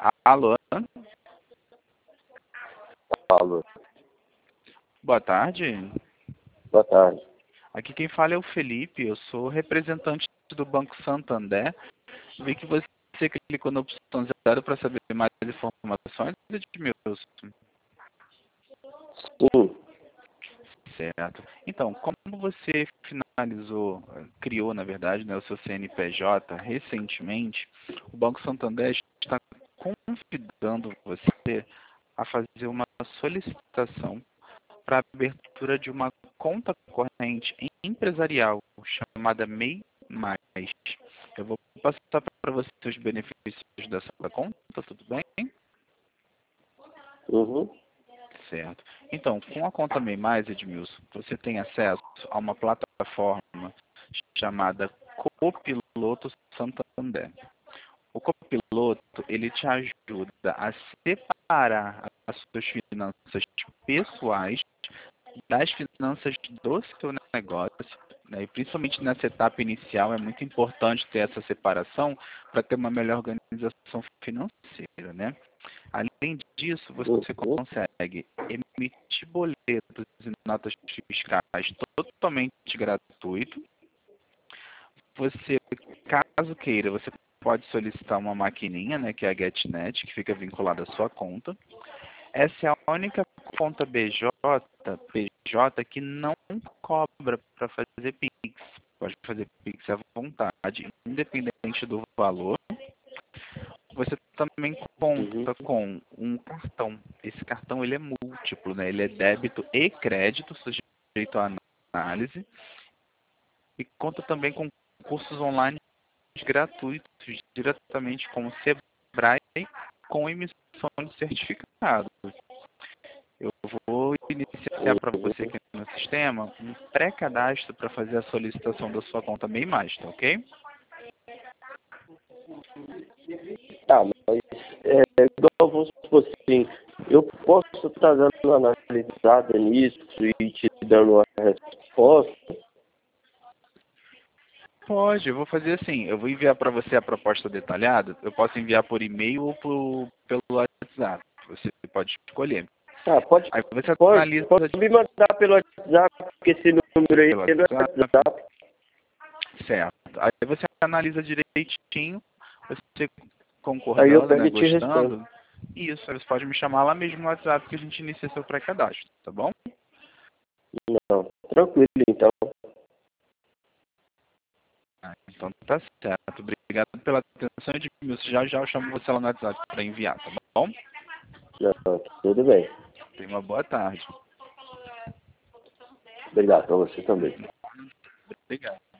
Alô? Alô. Boa tarde. Boa tarde. Aqui quem fala é o Felipe, eu sou representante do Banco Santander. Vi que você clicou na opção 0 para saber mais informações, Edmilson. Sim. Certo. Então, como você criou, na verdade, né, o seu CNPJ recentemente, o Banco Santander está convidando você a fazer uma solicitação para a abertura de uma conta corrente empresarial chamada MEI Mais. Eu vou passar para você os benefícios dessa conta, tudo bem? Uhum. Certo. Então, com a conta MEI Mais, Edmilson, você tem acesso a uma plataforma chamada Copiloto Santander. O copiloto, ele te ajuda a separar as suas finanças pessoais das finanças do seu negócio, né? E principalmente nessa etapa inicial é muito importante ter essa separação para ter uma melhor organização financeira, né? Além disso, você Uhum. consegue emitir boletos e notas fiscais totalmente gratuito. Você, caso queira, você pode solicitar uma maquininha, né, que é a GetNet, que fica vinculada à sua conta. Essa é a única conta PJ que não cobra para fazer Pix. Pode fazer Pix à vontade, independente do valor. Você também Uhum. conta com um cartão. Esse cartão ele é múltiplo, né? Ele é débito e crédito, sujeito à análise. E conta também com cursos online gratuitos, diretamente com o Sebrae, com emissão de certificado. Eu vou iniciar para você Uhum. aqui no sistema um pré-cadastro para fazer a solicitação da sua conta MEI Mais, tá ok? Tá, mas igual vamos supor assim, eu posso estar dando uma analisada nisso e te dando uma resposta? Pode, eu vou fazer assim, eu vou enviar para você a proposta detalhada, eu posso enviar por e-mail ou pelo WhatsApp, você pode escolher. Tá, Aí você pode analisa me mandar pelo WhatsApp, porque esse número aí pelo é no WhatsApp, WhatsApp. certo. Aí você analisa direitinho, você Aí eu concordando, pego né, e te respondo. gostando. Isso, aí você pode me chamar lá mesmo no WhatsApp que a gente inicia seu pré-cadastro, tá bom? Não, tranquilo então. Então tá certo. Obrigado pela atenção, Edmilson. Já já eu chamo você lá no WhatsApp para enviar, tá bom? Não, tudo bem. Tenha uma boa tarde. Obrigado para você também. Obrigado.